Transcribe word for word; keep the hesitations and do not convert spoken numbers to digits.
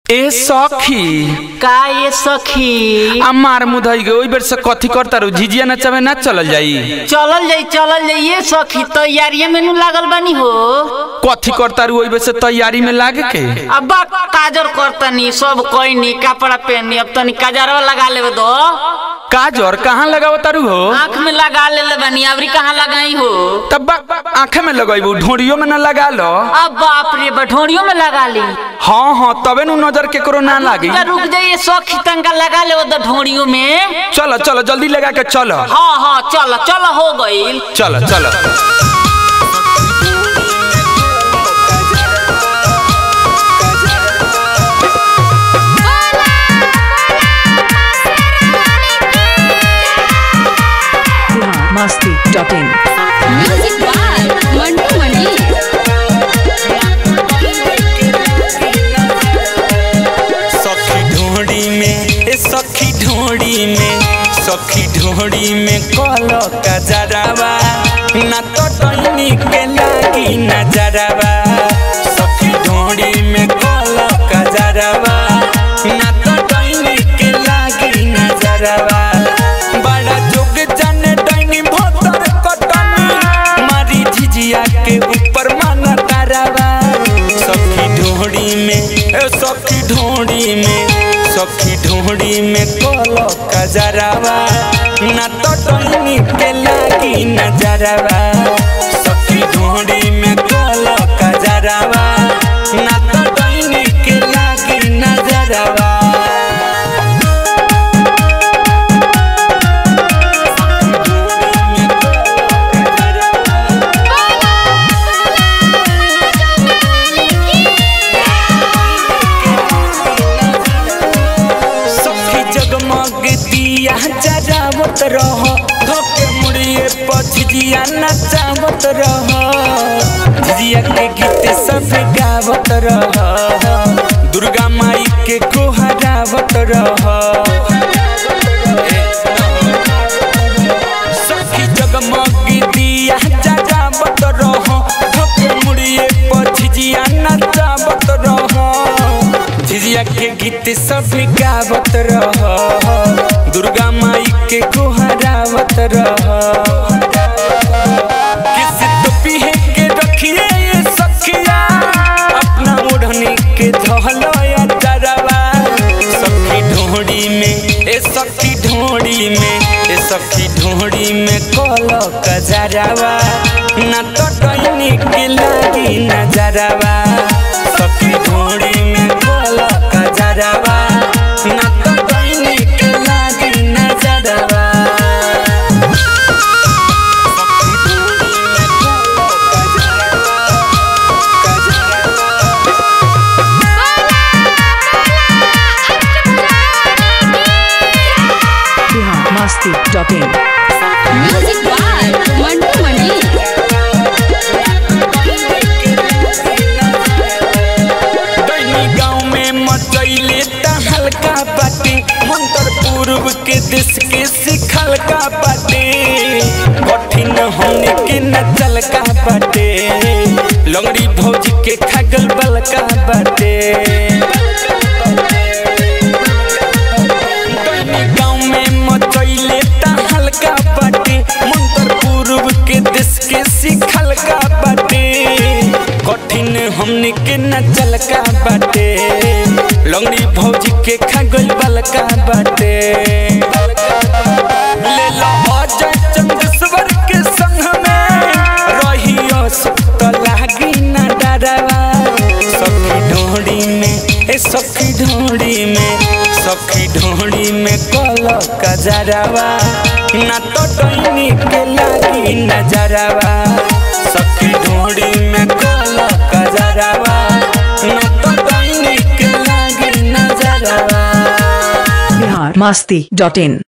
ए सखी का ये सखी अमार मुधई गई बेर से कथी करता रू झिझिया नचावे ना चलल जाई चलल जाई चलल जाई ये सखी तैयारी में नु लागल बानी हो कथी करता रू ओई बेर से तैयारी में लागे के अब काजर करतनी सब कोई नी कपड़ा पहनी अब तनी काजरवा लगा लेबे दो काजर कहां लगावता रू हो आंख में लगा ले बानी अबरी कहां लगाई हो तब आंखे में लगाइबू ढोड़ियों में ना लगा लो अब बाप रे ढोड़ियों में लगा ली हां हां तबे नु नजर केकरो ना लागी रुक जाइए सखी तंगा लगा ले उधर ढोड़ियों में चलो चलो जल्दी लगा के चलो हां हां चलो चलो हो गई चलो चलो Masti dot in music by Mantu Mani सखी ढोड़ी में ए सखी ढोड़ी में सखी ढोड़ी में कलो कजरावा ना तो टैनी के लागी नजरवा सखी ढोड़ी में कलो कजरावा ना तो टैनी के लागी नजरवा बड़ा जोग जाने टैनी भोतर कटनी मारी झिझिया के ऊपर माना तारावा सखी ढोड़ी में ए सखी ढोड़ी में सखी ढोड़ी में कलो कजरावा ना तो टैनी के लागी नजरवा सखी ढोड़ी में कलो कजरावा ना तो टैनी के लागी नजरवा जरावत रह धोके मुड़िए पछिया नचावत रह झिझिया के गीत सब गावत रह दुर्गा माई के कोहरावत रह सखी जगमग दिया जरावत रह धोके मुड़िए पछिया नचावत रह झिझिया के गीत सब गावत रह दुर्गा माई के कोहरावत रह किस तो पीहे के रखिए ये सखिया अपना ओढ़नी के धहलो या डरवा सखी ढोड़ी में ए सखी ढोड़ी में ए सखी ढोड़ी में कलो कजरावा ना तो टैनी के लागी नजरवा सखी ढोड़ी में कलो कजरावा ना तो टैनी के लागी नजरवा Masti dot in music by Mantu Mani गाँव में मचैले हल्का बाटे मंत्र पूर्व के देश के सिखल का बाटे कठिन होने के न चल का बाटे लंगड़ी भौज के खगल बल का बाटे गाँव में मचैले हल्का बाटे मंत्र पूर्व के देश के सिखल का बाटे कठिन हमने के न चल का बाटे लंगड़ी भौजी के खगल बल का बाटे ले लो अजय चंदेश्वर के संग में रहियो सुत लागी न डरवा सखी ढोड़ी में ए सखी ढोड़ी में सखी ढोड़ी में कलो कजरावा ना तो टैनी के लागी नजरवा सखी ढोड़ी में कलो कजरावा ना तो टैनी के लागी नजरवा मस्ती डॉट इन।